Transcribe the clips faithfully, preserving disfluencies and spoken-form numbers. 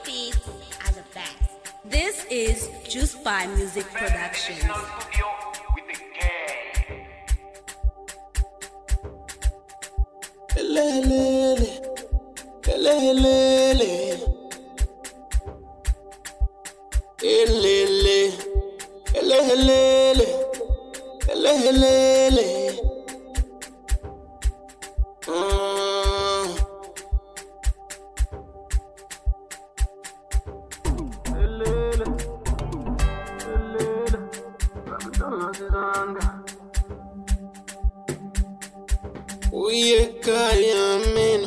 beats are the best. This is Juice by Music Productions. Elelele, elelele, elele, elelele, elelele. Mm. Elele, elele, uye kaya mina,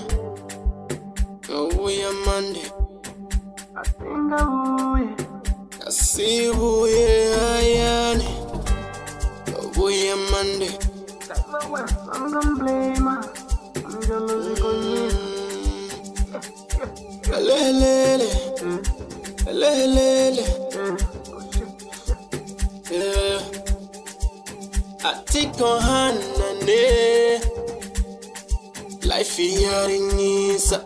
uye mande. I think I uye, kasibuye ayane, uye mande. I'm gonna blame her. I'm gonna lose it. Elelele, elelele, yeah. Atiko hanane, life yaringisa.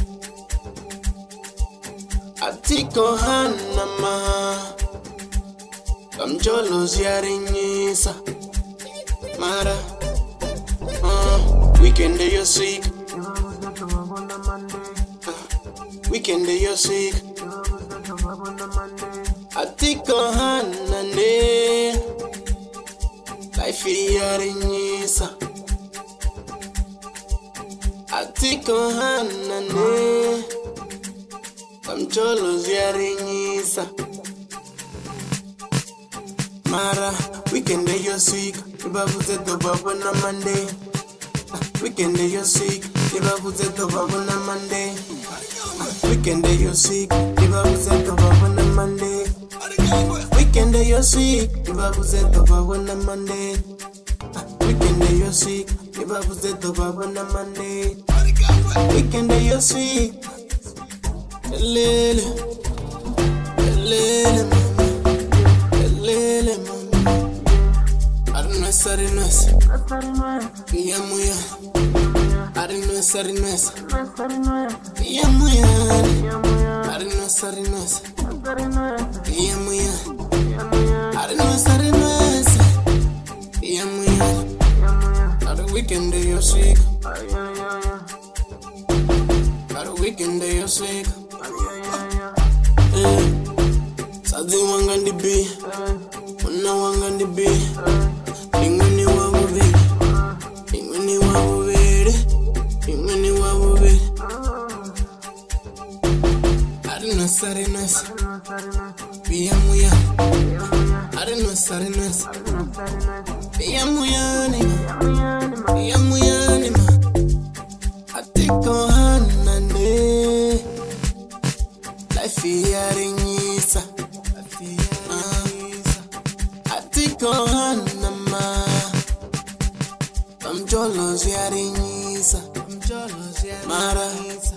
Atiko hanama, kamjolos yaringisa. Mara, uh, weekend day you're sick. Uh, weekend day you're sick. Atiko hanane, life yaringisa. Atiko hanane, kamjolos yaringisa. Mara, weekend day you're sick. Ibabu zeto babu na Monday. Weekend day you're sick. Ibabu zeto babu na Monday. Weekend day you're sick. Ibabu zeto babu na Monday. Weekend day you're sick. Ibabu zeto babu na Monday. Weekend day you're sick. Ibabu zeto babu na Monday. Weekend day you're sick. Lele, lele mama, lele mama. Arinwes, Yamuya, Arinwes, Arinwes, Yamuya, Arinwes, Arinwes, Yamuya, Arinwes, Arinwes, Yamuya. At the weekend day you're sick. At the weekend day you're sick. Sadi wangandi bi, Una wangandi bi. Ingweni wabube, ingweni wabube, ingweni wabube. Arinos, arinos, piyamuya. Arinos, arinos, piyamuya nima, piyamuya nima. Atiko hanane, life yaringisa. Atiko hanama, kamjolos yaringisa. Mara,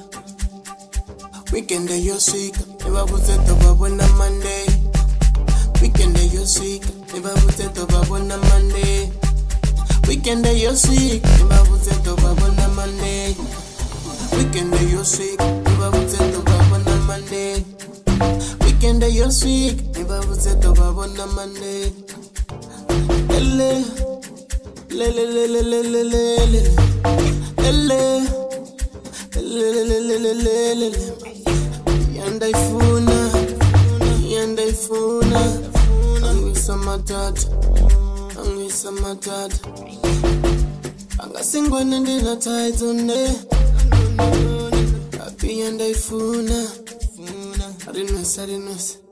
weekend day you're sick. Ibabu zeto babu na Monday. Weekend day you're sick. Ibabu zeto babu na Monday. Weekend day you're sick. Ibabu zeto babu na Monday. Weekend day you're sick. Ibabu zeto babu na Monday. Weekend day you're sick. Ibabu zeto babu na Monday. Ele, le le le le le le le le, ele, le le le le le le le. Yanda ifuna, yanda ifuna. Angisa matata, angisa matata. Angasingwa nende na taizone. Api yanda ifuna, arinwes, arinwes.